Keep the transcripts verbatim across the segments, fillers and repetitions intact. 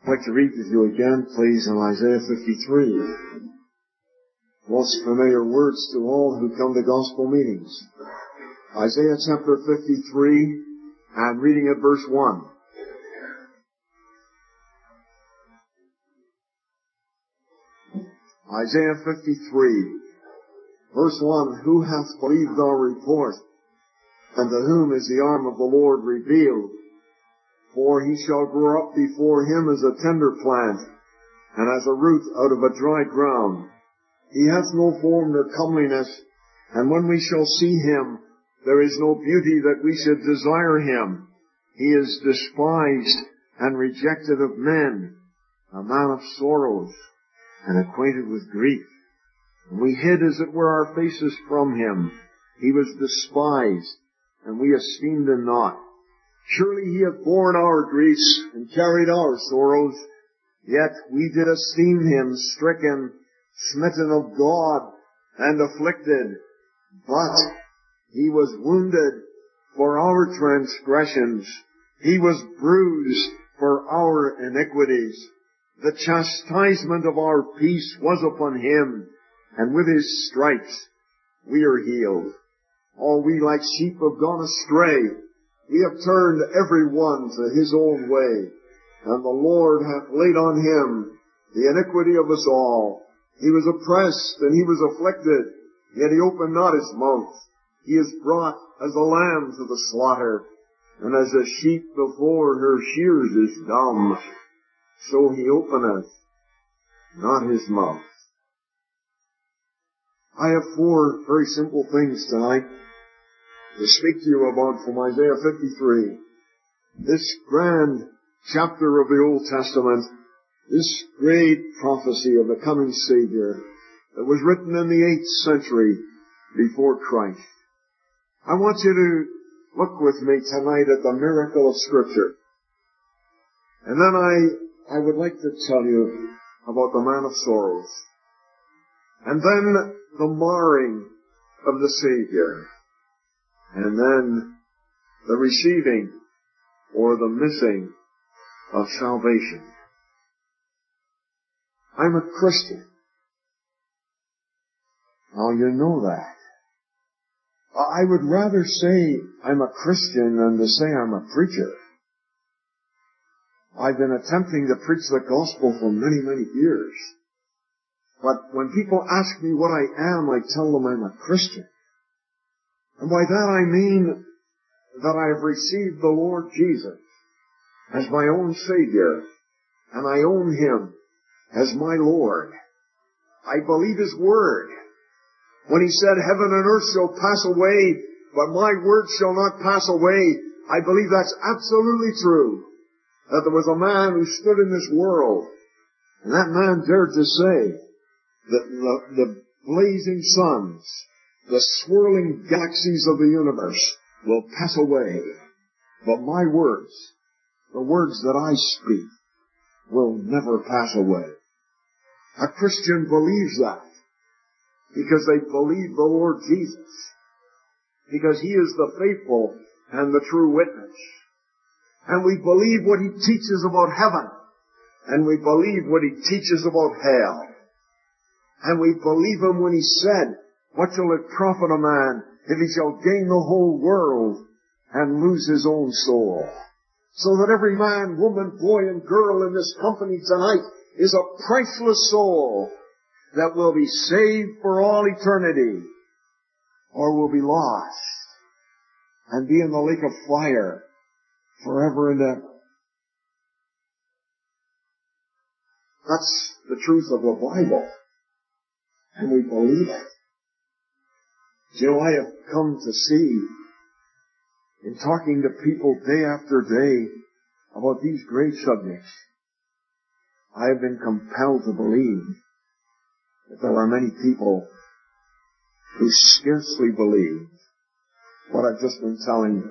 I'd like to read with you again, please, in Isaiah fifty-three. Most familiar words to all who come to gospel meetings. Isaiah chapter fifty-three, and reading at verse one. Isaiah fifty-three, verse one, Who hath believed our report, and to whom is the arm of the Lord revealed? For he shall grow up before him as a tender plant, and as a root out of a dry ground. He hath no form nor comeliness, and when we shall see him, there is no beauty that we should desire him. He is despised and rejected of men, a man of sorrows, and acquainted with grief. And we hid, as it were, our faces from him. He was despised, and we esteemed him not. Surely he hath borne our griefs, and carried our sorrows. Yet we did esteem him stricken, smitten of God, and afflicted. But he was wounded for our transgressions. He was bruised for our iniquities. The chastisement of our peace was upon him, and with his stripes we are healed. All we like sheep have gone astray. We have turned every one to his own way, and the Lord hath laid on him the iniquity of us all. He was oppressed, and he was afflicted, yet he opened not his mouth. He is brought as a lamb to the slaughter, and as a sheep before her shears is dumb, so he openeth not his mouth. I have four very simple things tonight to speak to you about from Isaiah fifty-three. This grand chapter of the Old Testament, this great prophecy of the coming Savior that was written in the eighth century before Christ. I want you to look with me tonight at the miracle of Scripture. And then I, I would like to tell you about the man of sorrows. And then the marring of the Savior. And then the receiving or the missing of salvation. I'm a Christian. Now you know that. I would rather say I'm a Christian than to say I'm a preacher. I've been attempting to preach the gospel for many, many years. But when people ask me what I am, I tell them I'm a Christian. And by that I mean that I have received the Lord Jesus as my own Savior, and I own him as my Lord. I believe his word. When he said, heaven and earth shall pass away, but my word shall not pass away, I believe that's absolutely true. That there was a man who stood in this world, and that man dared to say that the, the blazing suns, the swirling galaxies of the universe will pass away, but my words, the words that I speak, will never pass away. A Christian believes that because they believe the Lord Jesus, because he is the faithful and the true witness. And we believe what he teaches about heaven, and we believe what he teaches about hell. And we believe him when he said, what shall it profit a man if he shall gain the whole world and lose his own soul? So that every man, woman, boy, and girl in this company tonight is a priceless soul that will be saved for all eternity, or will be lost and be in the lake of fire forever and ever. That's the truth of the Bible, and we believe it. You know, I have come to see, in talking to people day after day about these great subjects, I have been compelled to believe that there are many people who scarcely believe what I've just been telling you.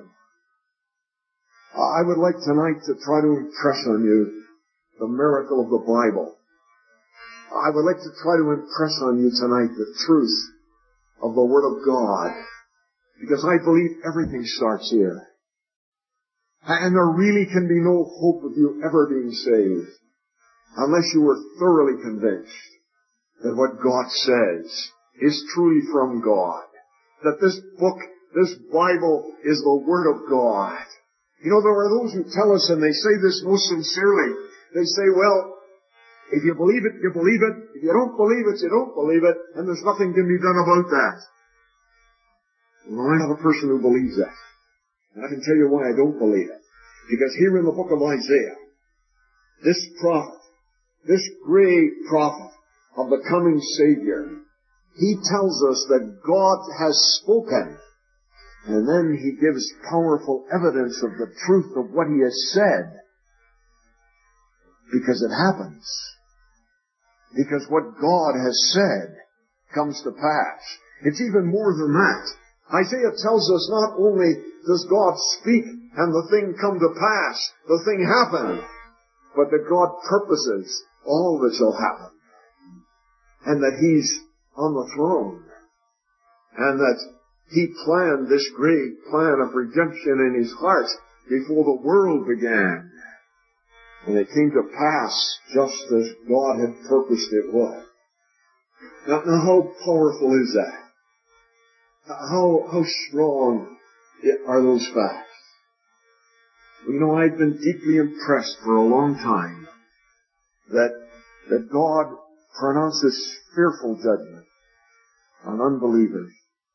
I would like tonight to try to impress on you the miracle of the Bible. I would like to try to impress on you tonight the truth of the Word of God, because I believe everything starts here. And there really can be no hope of you ever being saved unless you are thoroughly convinced that what God says is truly from God, that this book, this Bible, is the Word of God. You know, there are those who tell us, and they say this most sincerely, they say, well, if you believe it, you believe it. If you don't believe it, you don't believe it, and there's nothing can be done about that. Well, I'm not a person who believes that. And I can tell you why I don't believe it. Because here in the book of Isaiah, this prophet, this great prophet of the coming Savior, he tells us that God has spoken, and then he gives powerful evidence of the truth of what he has said, because it happens. Because what God has said comes to pass. It's even more than that. Isaiah tells us not only does God speak and the thing come to pass, the thing happen, but that God purposes all that shall happen. And that He's on the throne. And that He planned this great plan of redemption in His heart before the world began. And it came to pass just as God had purposed it would. Now, now how powerful is that? How, how strong are those facts? You know, I've been deeply impressed for a long time that, that God pronounces fearful judgment on unbelievers.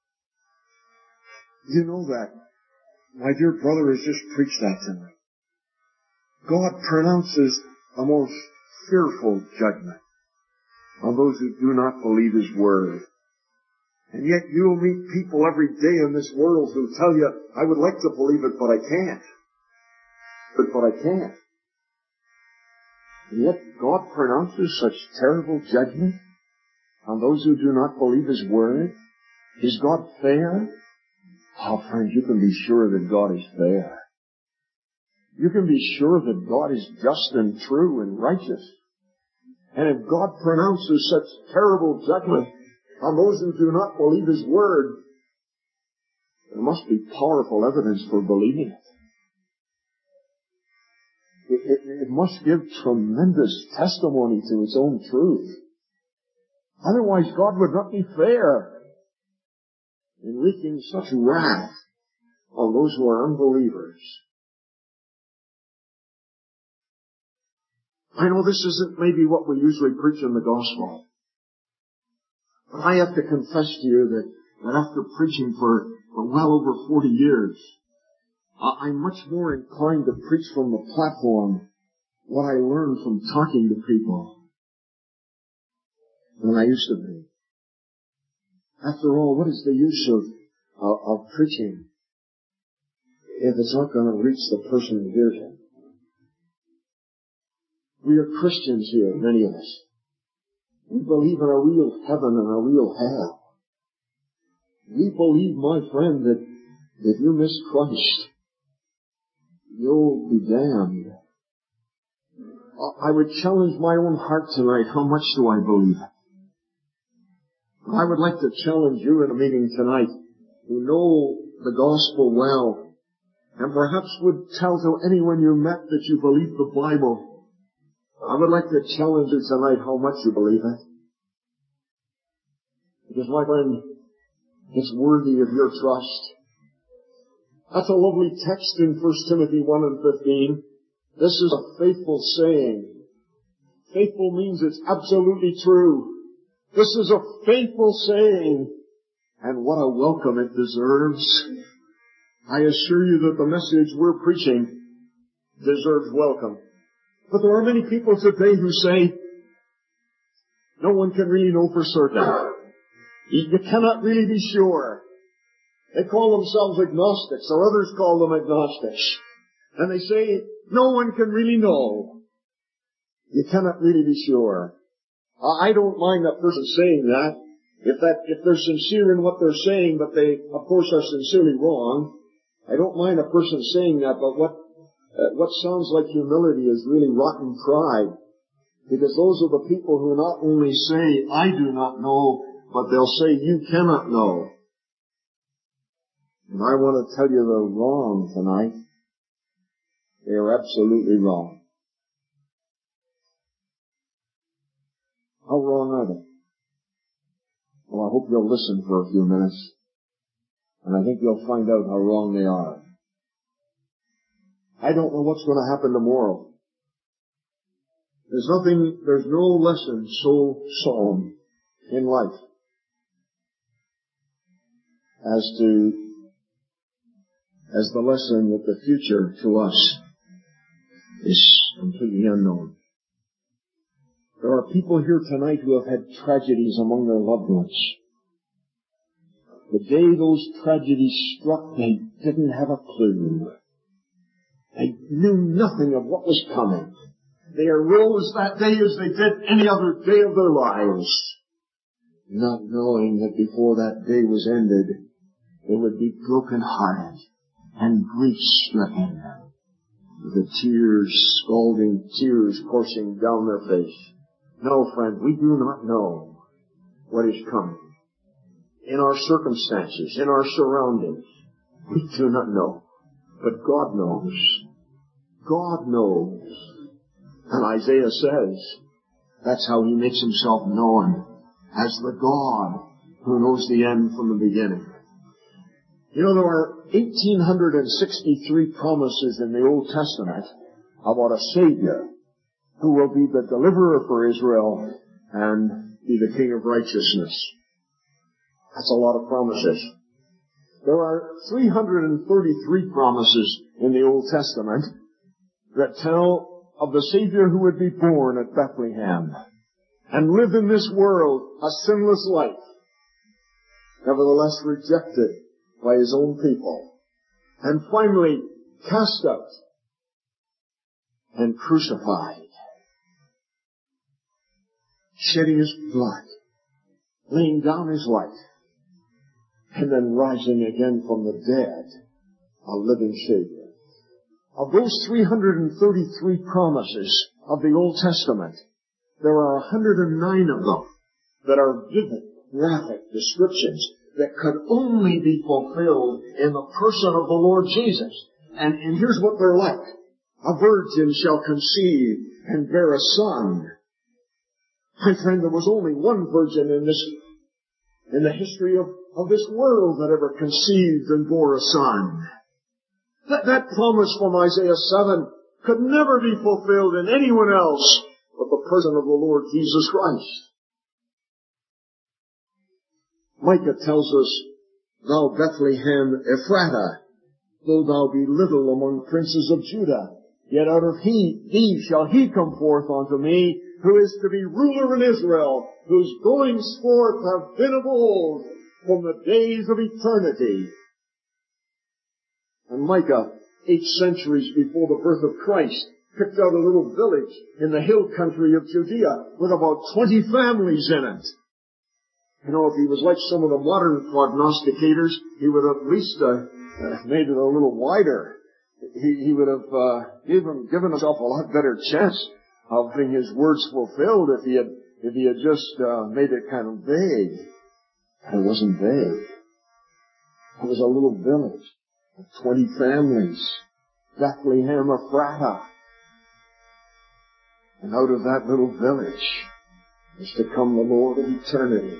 You know that. My dear brother has just preached that tonight. God pronounces a most fearful judgment on those who do not believe His Word. And yet you'll meet people every day in this world who tell you, I would like to believe it, but I can't. But, but I can't. And yet God pronounces such terrible judgment on those who do not believe His Word. Is God fair? Oh, friends, you can be sure that God is fair. You can be sure that God is just and true and righteous. And if God pronounces such terrible judgment on those who do not believe His Word, there must be powerful evidence for believing it. It, it, it must give tremendous testimony to its own truth. Otherwise, God would not be fair in wreaking such wrath on those who are unbelievers. I know this isn't maybe what we usually preach in the gospel. But I have to confess to you that, that after preaching for, for well over forty years, I'm much more inclined to preach from the platform what I learned from talking to people than I used to be. After all, what is the use of, of, of preaching if it's not going to reach the person who hears it? We are Christians here, many of us. We believe in a real heaven and a real hell. We believe, my friend, that if you miss Christ, you'll be damned. I would challenge my own heart tonight. How much do I believe it? I would like to challenge you in a meeting tonight who know the gospel well and perhaps would tell to anyone you met that you believe the Bible. I would like to challenge you tonight how much you believe it. Because, my friend, it's worthy of your trust. That's a lovely text in First Timothy one and fifteen. This is a faithful saying. Faithful means it's absolutely true. This is a faithful saying. And what a welcome it deserves. I assure you that the message we're preaching deserves welcome. But there are many people today who say, no one can really know for certain. You cannot really be sure. They call themselves agnostics, or others call them agnostics. And they say, no one can really know. You cannot really be sure. I don't mind that person saying that, if that, if they're sincere in what they're saying, but they, of course, are sincerely wrong. I don't mind a person saying that, but what Uh, what sounds like humility is really rotten pride. Because those are the people who not only say, I do not know, but they'll say, you cannot know. And I want to tell you they're wrong tonight. They are absolutely wrong. How wrong are they? Well, I hope you'll listen for a few minutes, and I think you'll find out how wrong they are. I don't know what's going to happen tomorrow. There's nothing, there's no lesson so solemn in life as to, as the lesson that the future to us is completely unknown. There are people here tonight who have had tragedies among their loved ones. The day those tragedies struck, they didn't have a clue. They knew nothing of what was coming. They arose that day as they did any other day of their lives, not knowing that before that day was ended, they would be broken-hearted and grief-stricken, with the tears, scalding tears coursing down their face. No, friend, we do not know what is coming. In our circumstances, in our surroundings, we do not know. But God knows. God knows. And Isaiah says, that's how he makes himself known, as the God who knows the end from the beginning. You know, there are one thousand eight hundred sixty-three promises in the Old Testament about a Savior who will be the deliverer for Israel and be the King of righteousness. That's a lot of promises. There are three hundred thirty-three promises in the Old Testament that tell of the Savior who would be born at Bethlehem and live in this world a sinless life, nevertheless rejected by his own people, and finally cast out and crucified, shedding his blood, laying down his life, and then rising again from the dead, a living Savior. Of those three hundred thirty-three promises of the Old Testament, there are one hundred nine of them that are vivid, graphic descriptions that could only be fulfilled in the person of the Lord Jesus. And, and here's what they're like. A virgin shall conceive and bear a son. My friend, there was only one virgin in this, in the history of, of this world that ever conceived and bore a son. That, that promise from Isaiah seven could never be fulfilled in anyone else but the person of the Lord Jesus Christ. Micah tells us, Thou Bethlehem Ephratah, though thou be little among princes of Judah, yet out of he, thee shall he come forth unto me, who is to be ruler in Israel, whose goings forth have been of old, from the days of eternity. And Micah, eight centuries before the birth of Christ, picked out a little village in the hill country of Judea with about twenty families in it. You know, if he was like some of the modern prognosticators, he would have at least uh, uh, made it a little wider. He, he would have uh, given, given himself a lot better chance of having his words fulfilled if he had if he had just uh, made it kind of vague. But it wasn't vague. It was a little village of twenty families, Bethlehem Ephratah. And out of that little village is to come the Lord of eternity.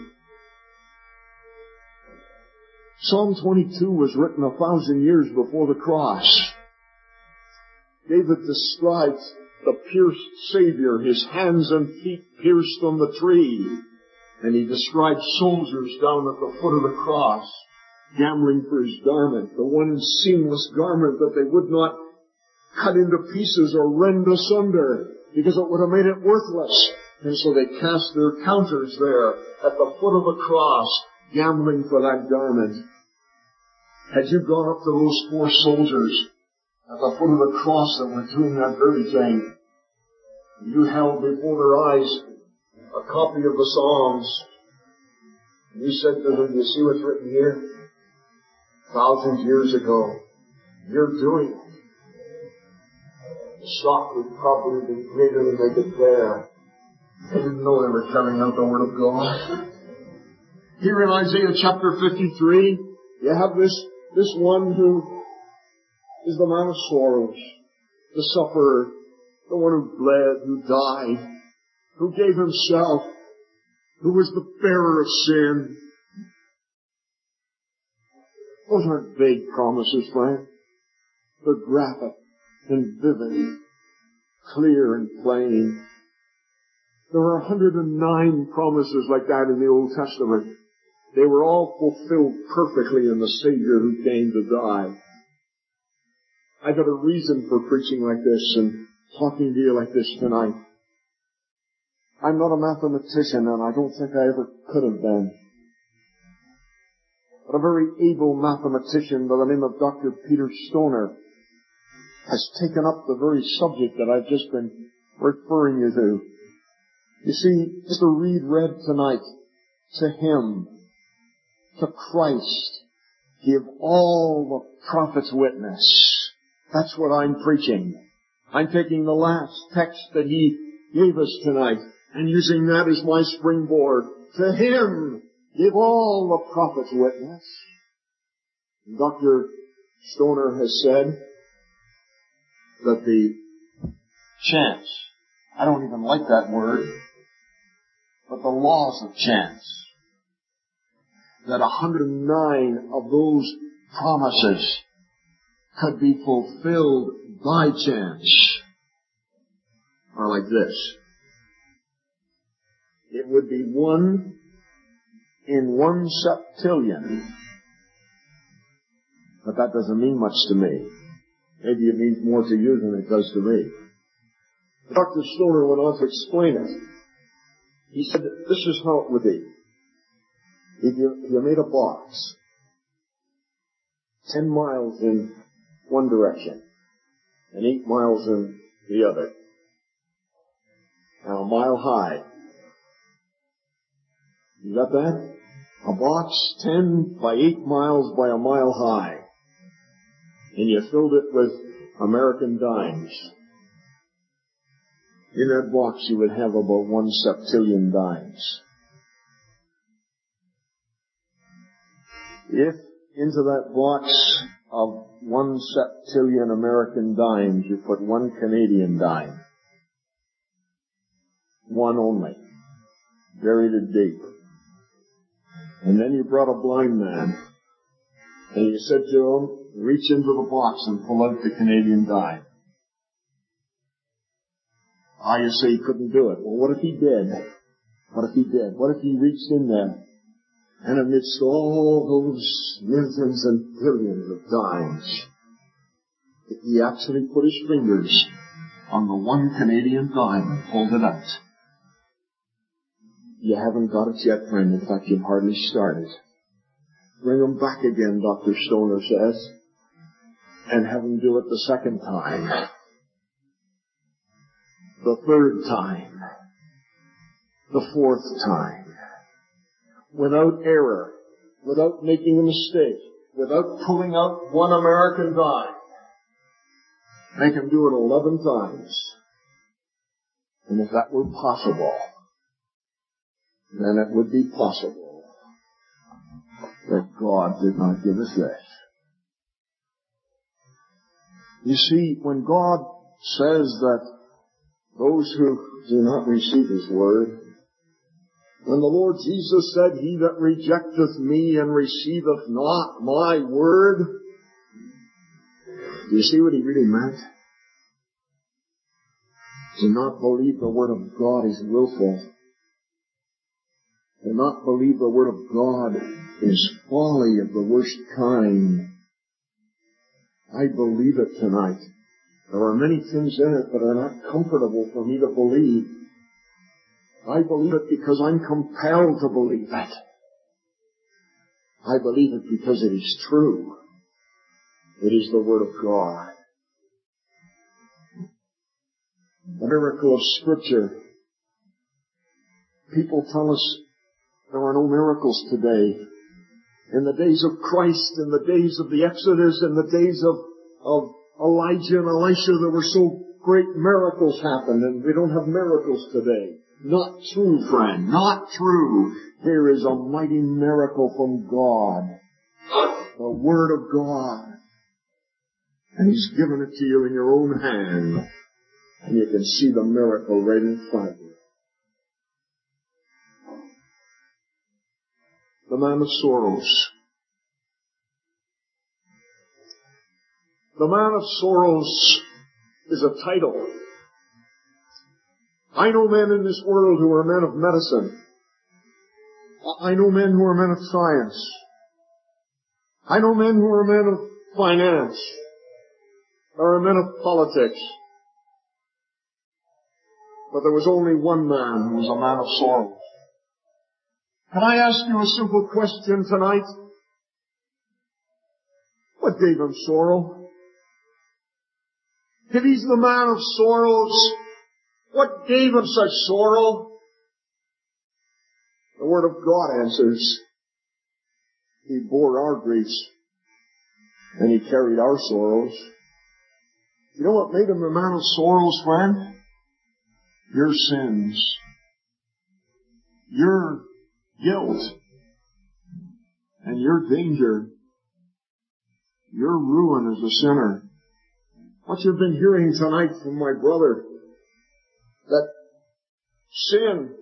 Psalm twenty-two was written a thousand years before the cross. David describes the pierced Savior, his hands and feet pierced on the tree. And he describes soldiers down at the foot of the cross, gambling for his garment, the one seamless garment that they would not cut into pieces or rend asunder, because it would have made it worthless. And so they cast their counters there at the foot of the cross, gambling for that garment. Had you gone up to those four soldiers at the foot of the cross that were doing that very thing, you held before their eyes a copy of the Psalms, and you said to them, you see what's written here? Thousands of years ago, you're doing it. The shock would probably be greater than they could bear. They didn't know they were carrying out the Word of God. Here in Isaiah chapter fifty-three, you have this, this one who is the man of sorrows, the sufferer, the one who bled, who died, who gave himself who was the bearer of sin. Those aren't vague promises, friend. They're graphic and vivid, clear and plain. There are one hundred nine promises like that in the Old Testament. They were all fulfilled perfectly in the Savior who came to die. I've got a reason for preaching like this and talking to you like this tonight. I'm not a mathematician, and I don't think I ever could have been. But a very able mathematician by the name of Doctor Peter Stoner has taken up the very subject that I've just been referring you to. You see, Mister Reed read tonight, to Him, to Christ, give all the prophets witness. That's what I'm preaching. I'm taking the last text that he gave us tonight and using that as my springboard. To Him, give all the prophets witness. Doctor Stoner has said that the chance, I don't even like that word, but the laws of chance, that one hundred nine of those promises could be fulfilled by chance are like this. It would be one in one septillion. But that doesn't mean much to me. Maybe it means more to you than it does to me. Doctor Stoner went on to explain it. He said that this is how it would be. If you, if you made a box ten miles in one direction and eight miles in the other, and a mile high. You got that? A box ten by eight miles by a mile high. And you filled it with American dimes. In that box you would have about one septillion dimes. If into that box of one septillion American dimes you put one Canadian dime, one only, buried it deep, and then you brought a blind man, and you said to him, reach into the box and pull out the Canadian dime. Ah, you say he couldn't do it. Well, what if he did? What if he did? What if he reached in there, and amidst all those millions and billions of dimes, he actually put his fingers on the one Canadian dime and pulled it out? You haven't got it yet, friend. In fact, you've hardly started. Bring him back again, Doctor Stoner says, and have him do it the second time, the third time, the fourth time, without error, without making a mistake, without pulling out one American dime. Make him do it eleven times. And if that were possible, then it would be possible that God did not give us this. You see, when God says that those who do not receive His word, when the Lord Jesus said, he that rejecteth me and receiveth not my word, do you see what He really meant? To not believe the word of God is willful. To not believe the word of God is folly of the worst kind. I believe it tonight. There are many things in it that are not comfortable for me to believe. I believe it because I'm compelled to believe it. I believe it because it is true. It is the Word of God. The miracle of Scripture. People tell us there are no miracles today. In the days of Christ, in the days of the Exodus, in the days of, of Elijah and Elisha, there were so great miracles happened, and we don't have miracles today. Not true, friend. Not true. Here is a mighty miracle from God. The Word of God. And He's given it to you in your own hand. And you can see the miracle right in front of you. the man of sorrows. The man of sorrows is a title. I know men in this world who are men of medicine. I know men who are men of science. I know men who are men of finance. Or men of politics. But there was only one man who was a man of sorrows. Can I ask you a simple question tonight? What gave him sorrow? If he's the man of sorrows, what gave him such sorrow? The Word of God answers, He bore our griefs, and He carried our sorrows. You know what made him the man of sorrows, friend? Your sins. Your guilt. And your danger. Your ruin as a sinner. What you've been hearing tonight from my brother, that sin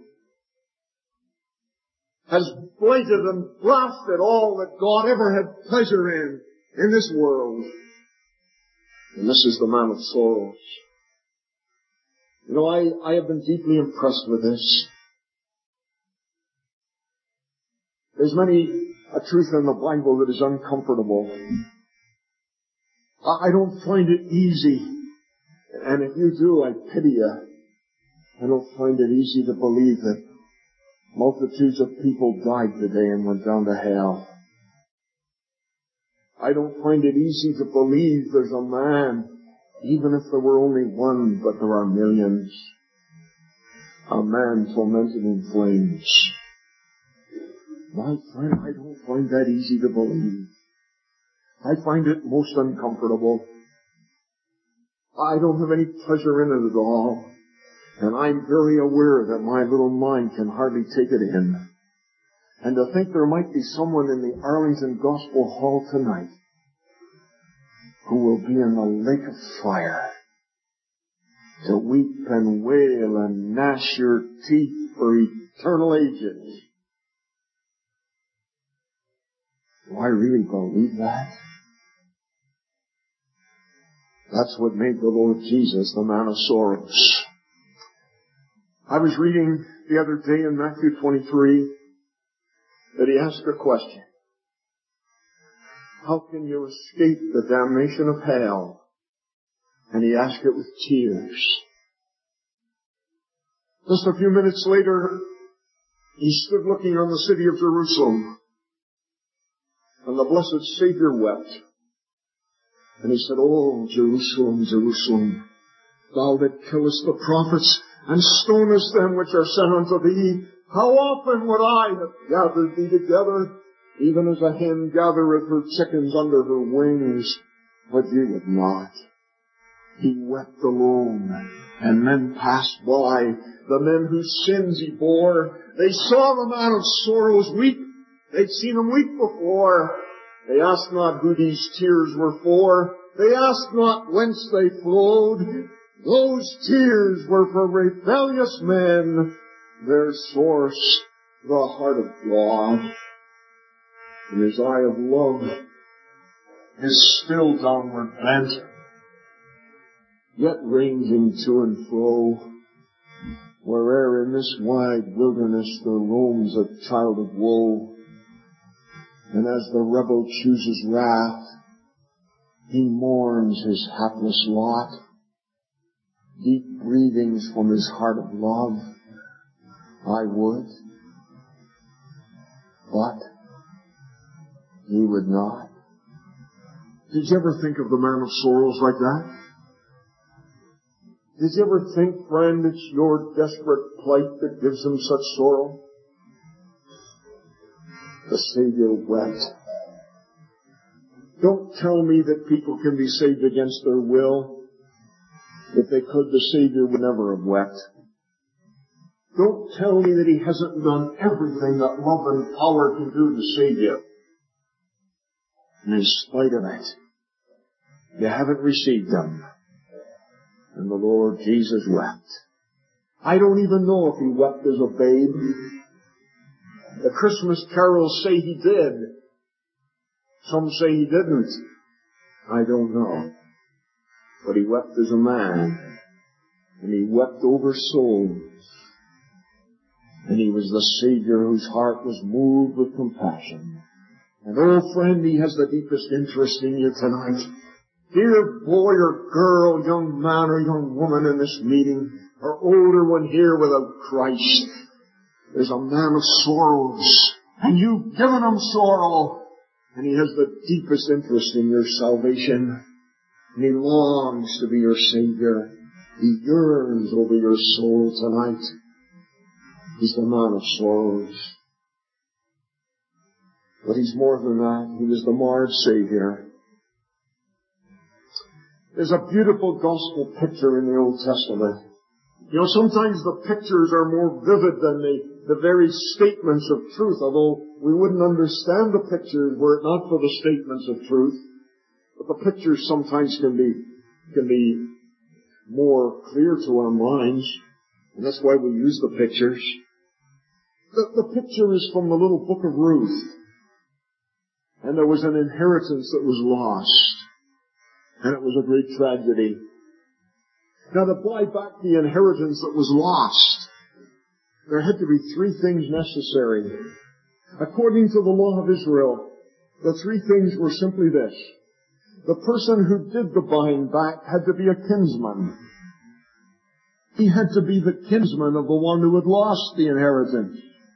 has blighted and blasted all that God ever had pleasure in, in this world. And this is the man of sorrows. You know, I, I have been deeply impressed with this. There's many a truth in the Bible that is uncomfortable. I, I don't find it easy. And if you do, I pity you. I don't find it easy to believe that multitudes of people died today and went down to hell. I don't find it easy to believe there's a man, even if there were only one, but there are millions. A man tormented in flames. My friend, I don't find that easy to believe. I find it most uncomfortable. I don't have any pleasure in it at all. And I'm very aware that my little mind can hardly take it in. And to think there might be someone in the Arlington Gospel Hall tonight who will be in the lake of fire to weep and wail and gnash your teeth for eternal ages. Do I really believe that? That's what made the Lord Jesus the man of sorrows. I was reading the other day in Matthew twenty-three that he asked a question. How can you escape the damnation of hell? And he asked it with tears. Just a few minutes later, he stood looking on the city of Jerusalem, and the blessed Savior wept. And he said, Oh, Jerusalem, Jerusalem, thou that killest the prophets and stonest them which are sent unto thee, how often would I have gathered thee together, even as a hen gathereth her chickens under her wings, but ye would not. He wept alone, and men passed by, the men whose sins he bore. They saw the man of sorrows weep. They'd seen him weep before. They asked not who these tears were for. They asked not whence they flowed. Those tears were for rebellious men, their source the heart of God. And his eye of love is still downward bent, yet ranging to and fro, where'er in this wide wilderness there roams a child of woe. And as the rebel chooses wrath, he mourns his hapless lot. Deep breathings from his heart of love, I would, but he would not. Did you ever think of the man of sorrows like that? Did you ever think, friend, it's your desperate plight that gives him such sorrow? The Savior wept. Don't tell me that people can be saved against their will. If they could, the Savior would never have wept. Don't tell me that He hasn't done everything that love and power can do to save you. And in spite of it, you haven't received Him. And the Lord Jesus wept. I don't even know if He wept as a babe, The Christmas carols say he did. Some say he didn't. I don't know. But he wept as a man. And he wept over souls. And he was the Savior whose heart was moved with compassion. And oh friend, he has the deepest interest in you tonight. Dear boy or girl, young man or young woman in this meeting, or older one here without Christ, there's a man of sorrows, and you've given him sorrow, and he has the deepest interest in your salvation, and he longs to be your Savior. He yearns over your soul tonight. He's the man of sorrows. But he's more than that. He was the marred Savior. There's a beautiful gospel picture in the Old Testament. You know, sometimes the pictures are more vivid than the, the very statements of truth, although we wouldn't understand the pictures were it not for the statements of truth. But the pictures sometimes can be, can be more clear to our minds, and that's why we use the pictures. The, the picture is from the little book of Ruth. And there was an inheritance that was lost. And it was a great tragedy. Now, to buy back the inheritance that was lost, there had to be three things necessary. According to the law of Israel, the three things were simply this. The person who did the buying back had to be a kinsman. He had to be the kinsman of the one who had lost the inheritance.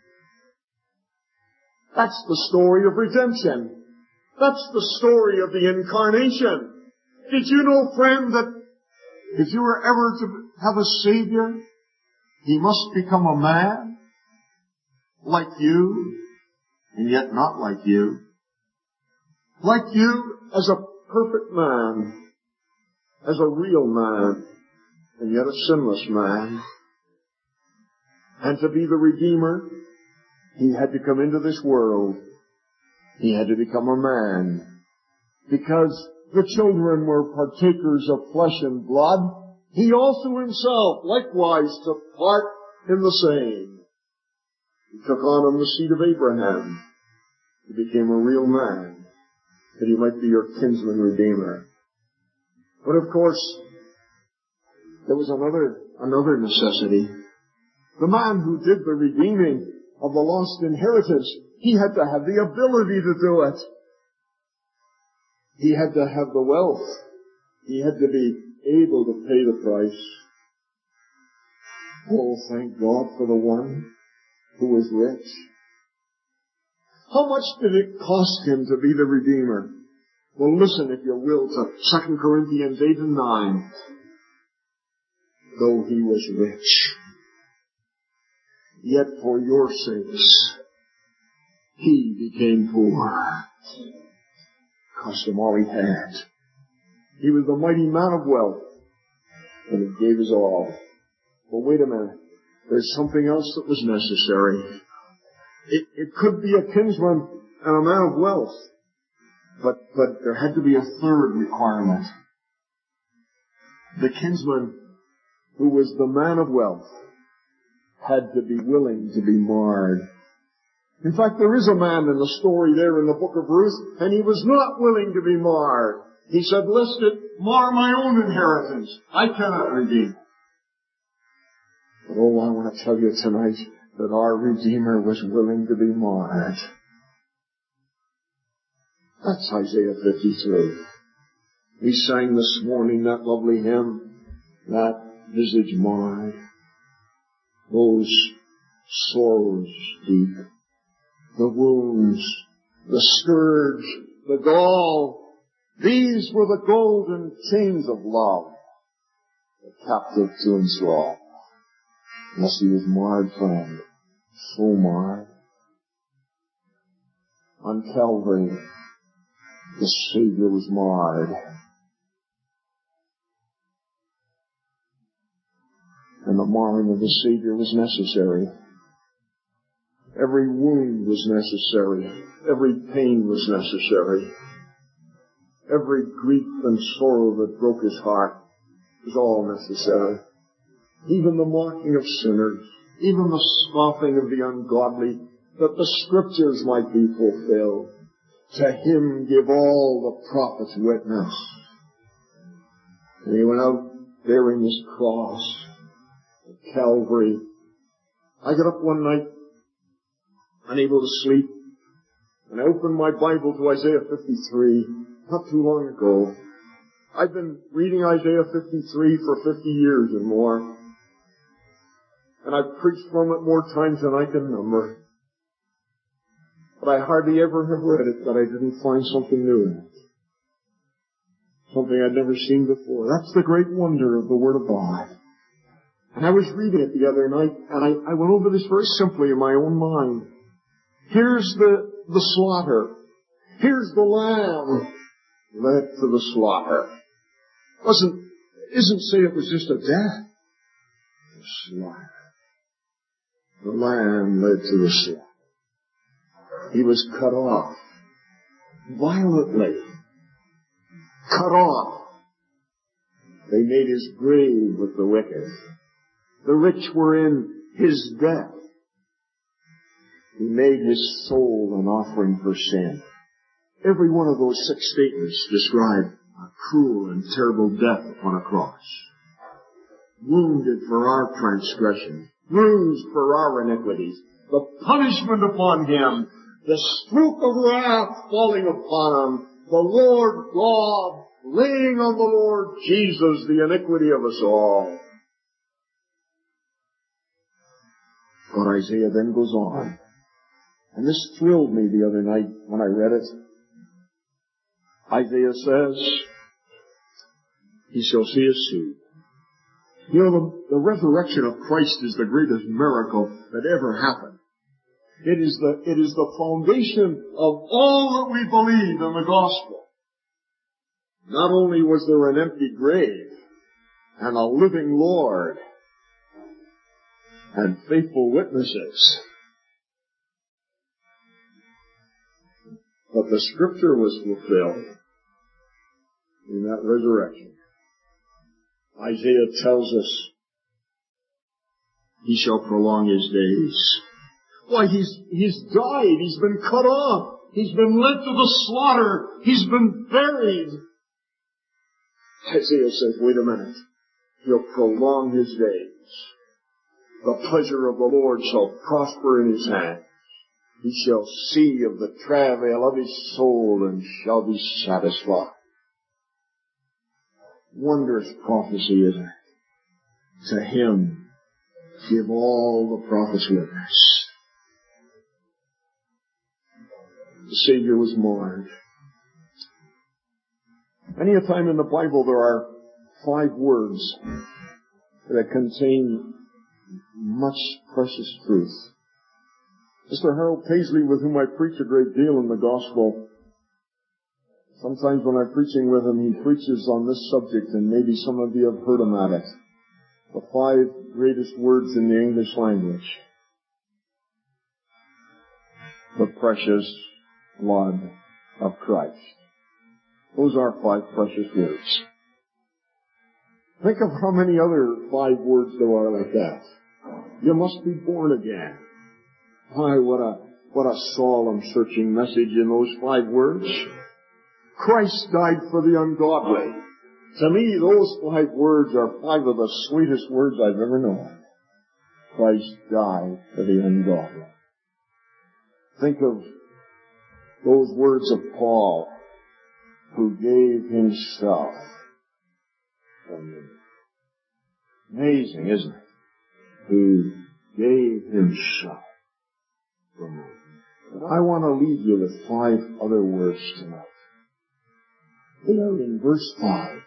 That's the story of redemption. That's the story of the incarnation. Did you know, friend, that if you were ever to have a Savior, he must become a man like you, and yet not like you. Like you as a perfect man, as a real man, and yet a sinless man. And to be the Redeemer, he had to come into this world. He had to become a man. Because the children were partakers of flesh and blood, he also himself likewise took part in the same. He took on him the seed of Abraham. He became a real man, that he might be your kinsman redeemer. But of course, there was another, another necessity. The man who did the redeeming of the lost inheritance, he had to have the ability to do it. He had to have the wealth. He had to be able to pay the price. Oh, thank God for the one who was rich. How much did it cost him to be the Redeemer? Well, listen, if you will, to Second Corinthians eight and nine. Though he was rich, yet for your sakes he became poor. Cost him all he had. He was the mighty man of wealth, and he gave his all. Well, wait a minute. There's something else that was necessary. It, it could be a kinsman and a man of wealth, but, but there had to be a third requirement. The kinsman, who was the man of wealth, had to be willing to be marred. In fact, there is a man in the story there in the book of Ruth, and he was not willing to be marred. He said, lest it mar my own inheritance, I cannot redeem it. But oh, I want to tell you tonight that our Redeemer was willing to be marred. That's Isaiah fifty-three. We sang this morning that lovely hymn, that visage marred, those sorrows deep, the wounds, the scourge, the gall. These were the golden chains of love, the captive to enthrall. Yes, he was marred, friend, so marred. On Calvary, the Savior was marred. And the marring of the Savior was necessary. Every wound was necessary. Every pain was necessary. Every grief and sorrow that broke his heart was all necessary. Even the mocking of sinners, even the scoffing of the ungodly, that the Scriptures might be fulfilled. To him give all the prophets witness. And he went out bearing his cross at Calvary. I got up one night, unable to sleep, and I opened my Bible to Isaiah fifty-three, not too long ago. I've been reading Isaiah fifty-three for fifty years and more, and I've preached from it more times than I can number. But I hardly ever have read it that I didn't find something new in it. Something I'd never seen before. That's the great wonder of the Word of God. And I was reading it the other night, and I, I went over this very simply in my own mind. Here's the, the slaughter. Here's the lamb led to the slaughter. Wasn't, isn't say it was just a death. The slaughter. The lamb led to the slaughter. He was cut off. Violently. Cut off. They made his grave with the wicked. The rich were in his death. He made his soul an offering for sin. Every one of those six statements describe a cruel and terrible death upon a cross. Wounded for our transgressions, bruised for our iniquities, the punishment upon him, the stroke of wrath falling upon him, the Lord God laying on the Lord Jesus the iniquity of us all. But Isaiah then goes on. And this thrilled me the other night when I read it. Isaiah says, he shall see his seed. You know, the, the resurrection of Christ is the greatest miracle that ever happened. It is the, it is the foundation of all that we believe in the gospel. Not only was there an empty grave and a living Lord and faithful witnesses, but the Scripture was fulfilled in that resurrection. Isaiah tells us he shall prolong his days. Why, he's, he's died. He's been cut off. He's been led to the slaughter. He's been buried. Isaiah says, wait a minute. He'll prolong his days. The pleasure of the Lord shall prosper in his hand. He shall see of the travail of his soul and shall be satisfied. Wondrous prophecy, isn't it? To him give all the prophets witness. The Savior was mourned. Many a time in the Bible there are five words that contain much precious truth. Mister Harold Paisley, with whom I preach a great deal in the gospel, sometimes when I'm preaching with him, he preaches on this subject, and maybe some of you have heard him at it. The five greatest words in the English language. The precious blood of Christ. Those are five precious words. Think of how many other five words there are like that. You must be born again. Why, what a, what a solemn, searching message in those five words. Christ died for the ungodly. To me, those five words are five of the sweetest words I've ever known. Christ died for the ungodly. Think of those words of Paul, who gave himself for me. Amazing, isn't it? Who gave himself for me. But I want to leave you with five other words tonight. They are in verse five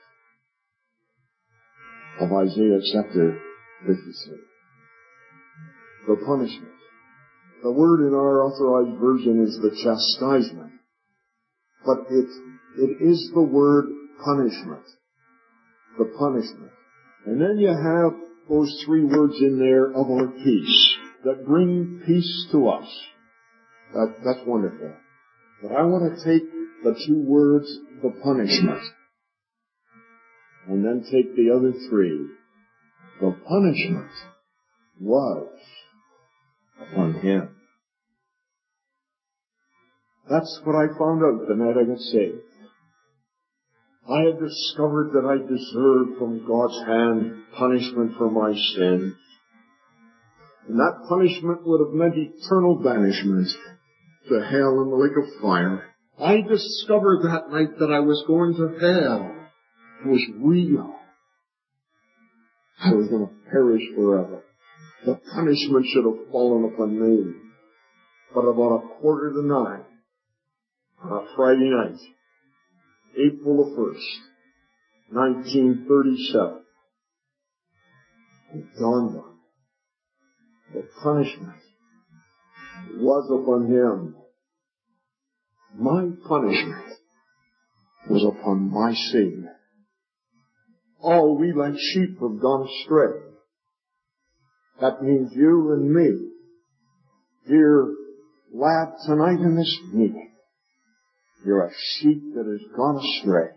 of Isaiah chapter fifty-three. The punishment. The word in our authorized version is the chastisement. But it, it is the word punishment. The punishment. And then you have those three words in there of our peace, that bring peace to us. That, that's wonderful. But I want to take the two words, the punishment, and then take the other three. The punishment was upon him. That's what I found out the night I got saved. I had discovered that I deserved from God's hand punishment for my sin. And that punishment would have meant eternal banishment to hell and the lake of fire. I discovered that night that I was going to hell. It was real. I was going to perish forever. The punishment should have fallen upon me. But about a quarter to nine, on a Friday night, April the first, nineteen thirty-seven, it dawned on me. The punishment was upon him. My punishment was upon my Savior. All we like sheep have gone astray. That means you and me. Dear lad, tonight in this meeting, you're a sheep that has gone astray.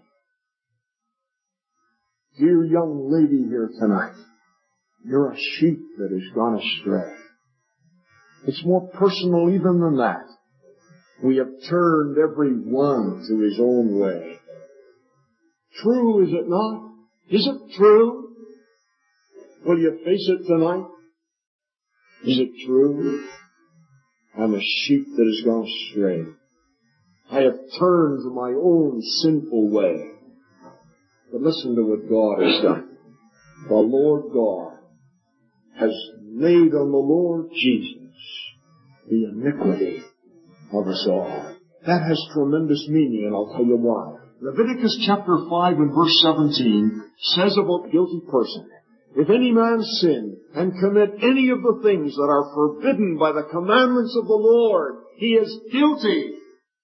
Dear young lady here tonight, you're a sheep that has gone astray. It's more personal even than that. We have turned every one to his own way. True, is it not? Is it true? Will you face it tonight? Is it true? I'm a sheep that has gone astray. I have turned to my own sinful way. But listen to what God has done. The Lord God has laid on the Lord Jesus the iniquity of us all. That has tremendous meaning, and I'll tell you why. Leviticus chapter five and verse seventeen says about the guilty person, if any man sin and commit any of the things that are forbidden by the commandments of the Lord, he is guilty.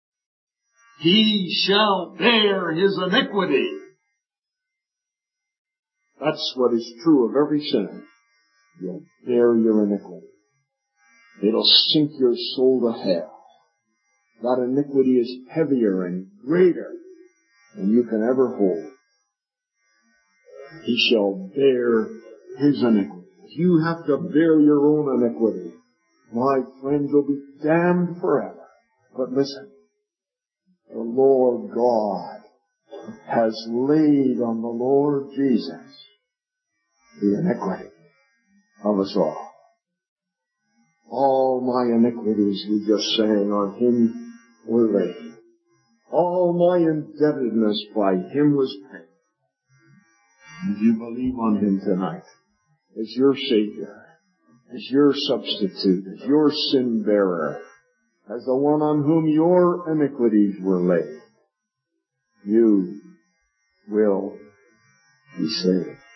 He shall bear his iniquity. That's what is true of every sinner. You'll bear your iniquity. It'll sink your soul to hell. That iniquity is heavier and greater than you can ever hold. He shall bear his iniquity. If you have to bear your own iniquity, my friend, you'll be damned forever. But listen, the Lord God has laid on the Lord Jesus the iniquity of us all. All my iniquities, we just sang, on him were laid. All my indebtedness by him was paid. And you believe on him tonight as your Savior, as your substitute, as your sin bearer, as the one on whom your iniquities were laid. You will be saved.